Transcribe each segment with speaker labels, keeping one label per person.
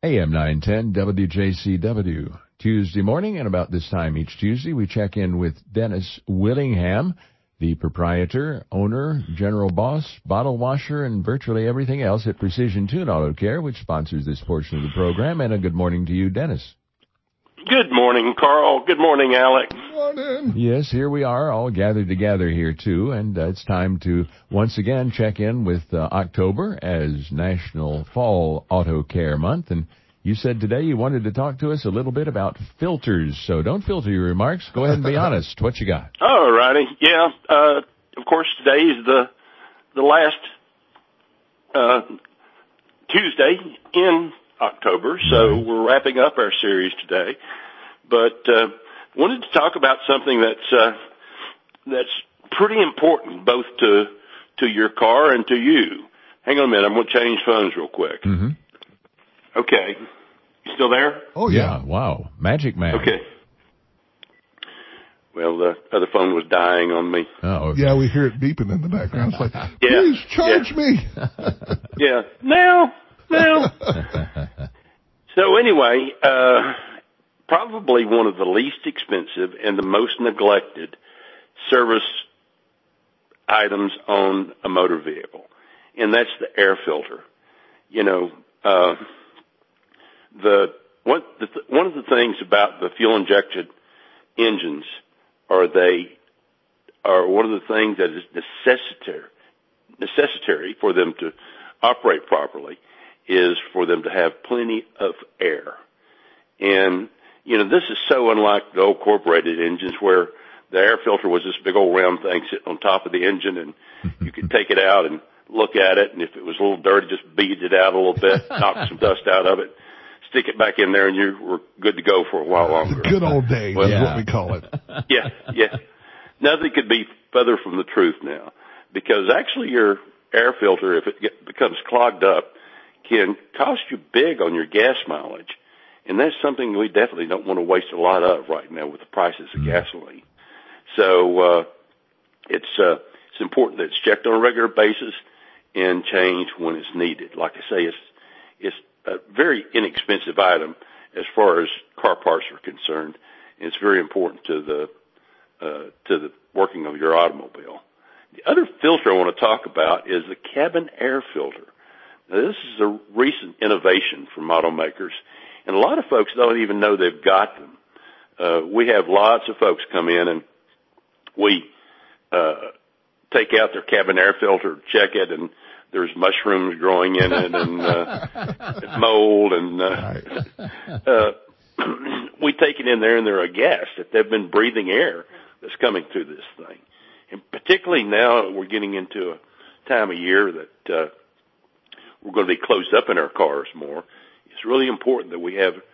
Speaker 1: AM 910 WJCW. Tuesday morning, and about this time each Tuesday, we check in with Dennis Willingham, the proprietor, owner, general boss, bottle washer, and virtually everything else at Precision Tune Auto Care, which sponsors this portion of the program. And a good morning to you, Dennis.
Speaker 2: Good morning, Carl. Good morning, Alec.
Speaker 3: Good morning.
Speaker 1: Yes, here we are, all gathered together here, too, and it's time to once again check in with October as National Fall Auto Care Month. And you said today you wanted to talk to us a little bit about filters, so don't filter your remarks. Go ahead and be honest. What you got?
Speaker 2: All righty. Yeah, of course, today is the last Tuesday in October, so we're wrapping up our series today. But wanted to talk about something that's pretty important both to your car and to you. Hang on a minute. I'm going to change phones real quick.
Speaker 1: Mm-hmm.
Speaker 2: Okay. You still there?
Speaker 3: Oh, yeah.
Speaker 1: Wow. Magic man.
Speaker 2: Okay. Well, the other phone was dying on me.
Speaker 1: Oh, okay.
Speaker 3: Yeah, we hear it beeping in the background. It's like, please charge me.
Speaker 2: Yeah. Now. So anyway, probably one of the least expensive and the most neglected service items on a motor vehicle, and that's the air filter. You know, one of the things about the fuel injected engines are one of the things that is necessary for them to operate properly is for them to have plenty of air. And, you know, this is so unlike the old corporated engines where the air filter was this big old round thing sitting on top of the engine, and you could take it out and look at it, and if it was a little dirty, just beat it out a little bit, knock some dust out of it, stick it back in there, and you were good to go for a while longer.
Speaker 3: The good old days is what we call it.
Speaker 2: Yeah. Nothing could be further from the truth now, because actually your air filter, if it becomes clogged up, can cost you big on your gas mileage. And that's something we definitely don't want to waste a lot of right now with the prices of gasoline. So it's important that it's checked on a regular basis and changed when it's needed. Like I say, it's a very inexpensive item as far as car parts are concerned. And it's very important to the working of your automobile. The other filter I want to talk about is the cabin air filter. Now, this is a recent innovation from automakers, and a lot of folks don't even know they've got them. We have lots of folks come in, and we take out their cabin air filter, check it, and there's mushrooms growing in it and mold. And we take it in there, and they're aghast that they've been breathing air that's coming through this thing. And particularly now we're getting into a time of year that we're going to be closed up in our cars more. It's really important that we have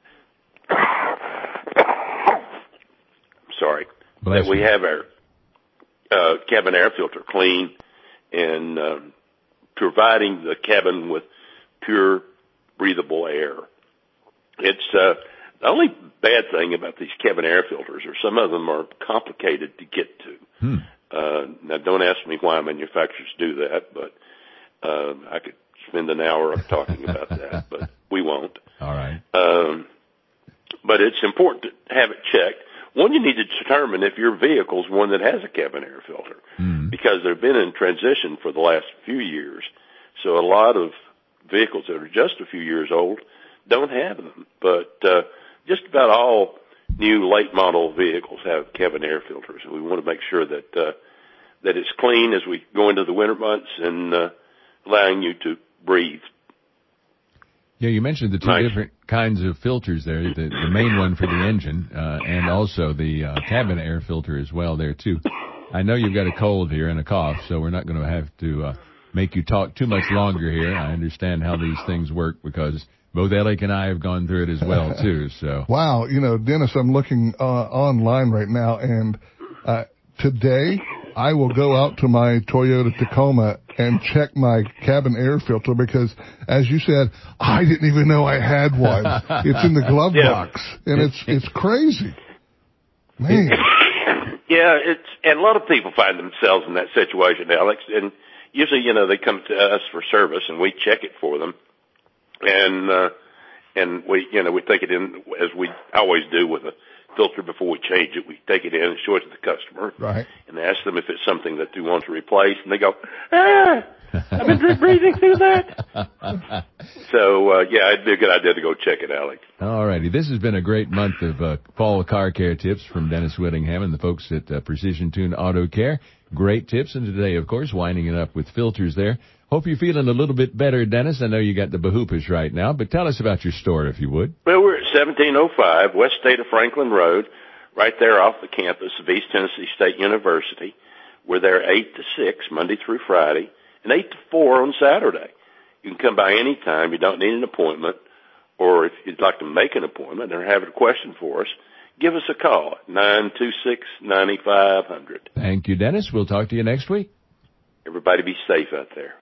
Speaker 2: that we have our cabin air filter clean and providing the cabin with pure, breathable air. It's the only bad thing about these cabin air filters are some of them are complicated to get to. Now, don't ask me why manufacturers do that, but I could spend an hour talking about that, but we won't.
Speaker 1: All right.
Speaker 2: But it's important to have it checked. One, you need to determine if your vehicle is one that has a cabin air filter, because they've been in transition for the last few years. So a lot of vehicles that are just a few years old don't have them. But just about all new late model vehicles have cabin air filters. And we want to make sure that that it's clean as we go into the winter months and allowing you to breathe.
Speaker 1: Yeah, you mentioned the two different kinds of filters there, the main one for the engine, and also the cabin air filter as well there, too. I know you've got a cold here and a cough, so we're not going to have to make you talk too much longer here. I understand how these things work because both Alec and I have gone through it as well, too. So
Speaker 3: wow, you know, Dennis, I'm looking online right now, and today I will go out to my Toyota Tacoma and check my cabin air filter because, as you said, I didn't even know I had one. It's in the glove box, and it's crazy. Man.
Speaker 2: Yeah, and a lot of people find themselves in that situation, Alex, and usually, you know, they come to us for service and we check it for them. And And we take it in as we always do with a filter before we change it. We take it in and show it to the customer.
Speaker 3: Right.
Speaker 2: And ask them if it's something that they want to replace. And they go, I've been breathing through that. So, it'd be a good idea to go check it, Alex.
Speaker 1: All righty. This has been a great month of fall car care tips from Dennis Whittingham and the folks at Precision Tune Auto Care. Great tips. And today, of course, winding it up with filters there. Hope you're feeling a little bit better, Dennis. I know you got the bahoopas right now, but tell us about your store, if you would.
Speaker 2: Well, we're at 1705 West State of Franklin Road, right there off the campus of East Tennessee State University. We're there 8 to 6, Monday through Friday, and 8 to 4 on Saturday. You can come by any time. You don't need an appointment, or if you'd like to make an appointment or have a question for us, give us a call at 926-9500.
Speaker 1: Thank you, Dennis. We'll talk to you next week.
Speaker 2: Everybody be safe out there.